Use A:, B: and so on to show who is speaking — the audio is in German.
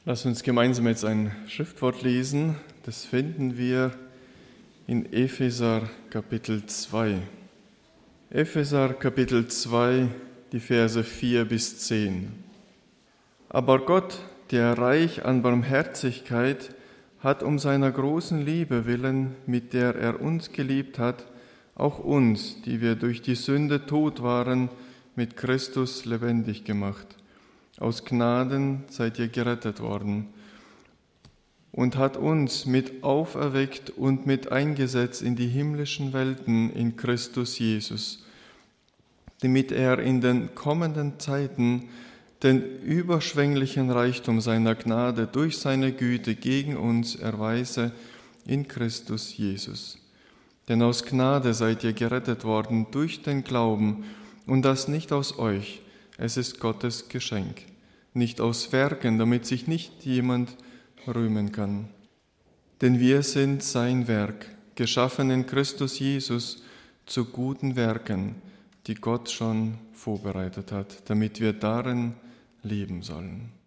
A: Lass uns gemeinsam jetzt ein Schriftwort lesen. Das finden wir in Epheser Kapitel 2. Epheser Kapitel 2, die Verse 4 bis 10. Aber Gott, der reich an Barmherzigkeit, hat um seiner großen Liebe willen, mit der er uns geliebt hat, auch uns, die wir durch die Sünde tot waren, mit Christus lebendig gemacht. Aus Gnaden seid ihr gerettet worden und hat uns mit auferweckt und mit eingesetzt in die himmlischen Welten in Christus Jesus, damit er in den kommenden Zeiten den überschwänglichen Reichtum seiner Gnade durch seine Güte gegen uns erweise in Christus Jesus. Denn aus Gnade seid ihr gerettet worden durch den Glauben, und das nicht aus euch, es ist Gottes Geschenk, nicht aus Werken, damit sich nicht jemand rühmen kann. Denn wir sind sein Werk, geschaffen in Christus Jesus zu guten Werken, die Gott schon vorbereitet hat, damit wir darin leben sollen.